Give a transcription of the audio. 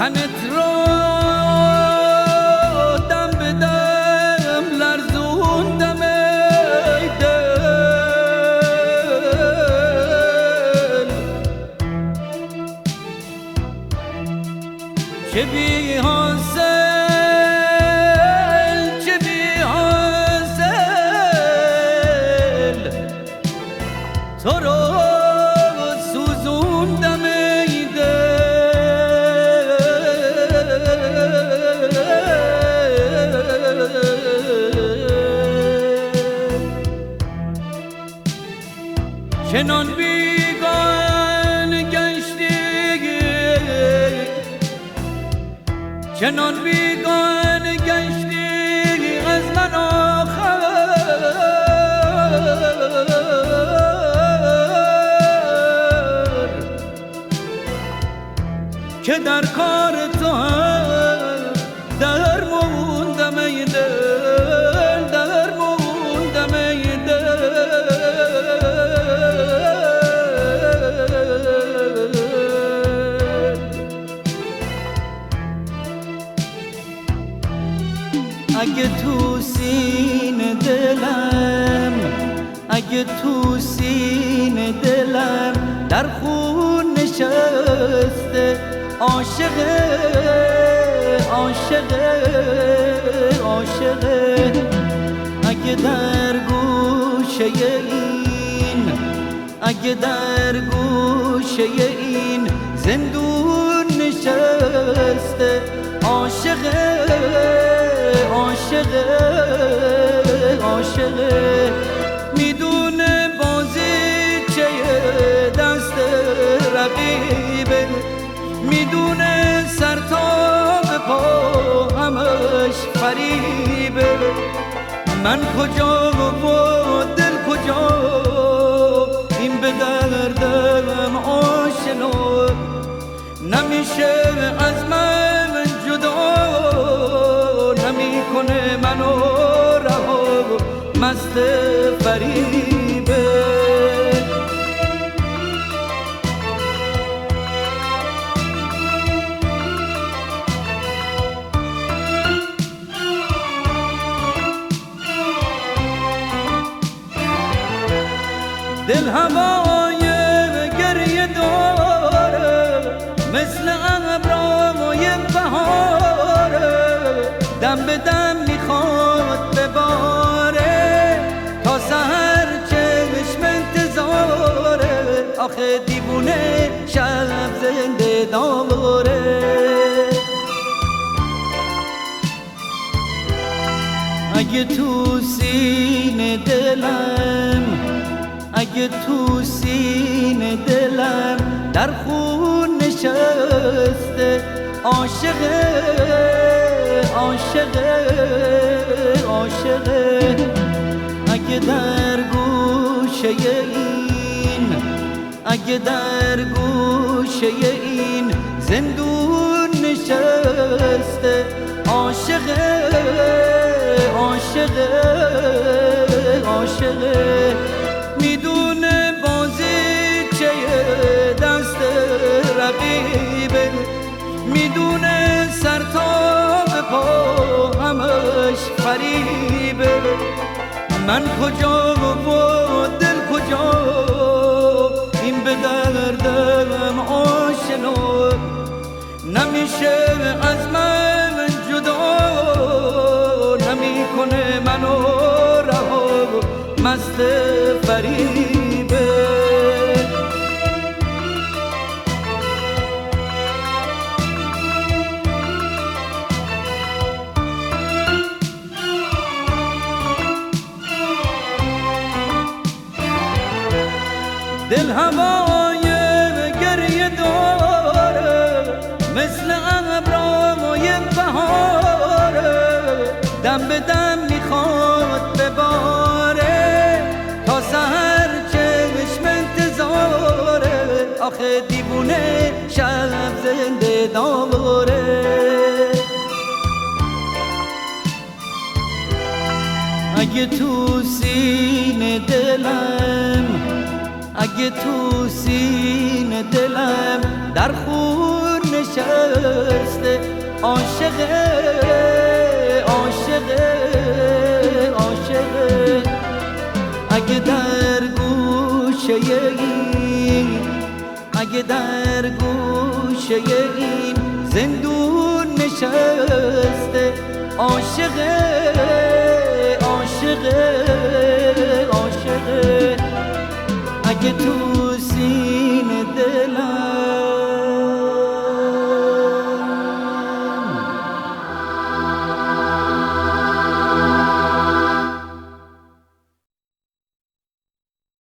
تنت رو دم به دم لرزوندم ای دل، چه بی حاصل چه بی حاصل تو رو سوزوندم ای دل، چنان بیگانه گشتی چنان بیگانه گشتی از من آخر که در کار تو هم در موندم ای دل، در موندم ای دل. اگه تو سینه دلم، اگه تو سینه دلم در خون نشسته عاشقه عاشقه عاشقه، اگه در گوشه این، اگه در گوشه این زندون نشسته عاشقه عاشقه عاشقه، میدونه بازی چه دست رقیبه، میدونه سر تا به پا همش فریبه، من کجا و دل کجا این به دردم آشنا، نمیشه از من جدا، نمیکنه منو رها مست فریبه. دل هوای گریه داره مثل ابرهای بهاره، دم به دم میخواد بباره تا سحر چشم انتظاره، آخه دیوونه شب زنده داره. اگه تو سینه دلم، اگه تو سینه دلم در خون نشسته عاشقه عاشقه عاشقه، اگه در گوشه این، اگه در گوشه این زندون نشسته عاشقه عاشقه عاشقه، میدونه بازی چه دست رقیبه، میدونه سر تا به پا همش فریبه، من کجا و دل کجا این به دردم آشنا، نمیشه از من جدا، نمیکنه منو رها مست فریبه. دل هوای گریه داره مثل ابرهای بهاره، دم به دم میخواد بباره تا سحر چشم انتظاره، آخه دیوونه شب زنده داره. اگه تو سینه دلم، اگه تو سینه دلم در خون نشسته عاشقه عاشقه عاشقه اگه در گوشه این اگه در گوشه این زندون نشسته عاشقه عاشقه عاشقه اگه تو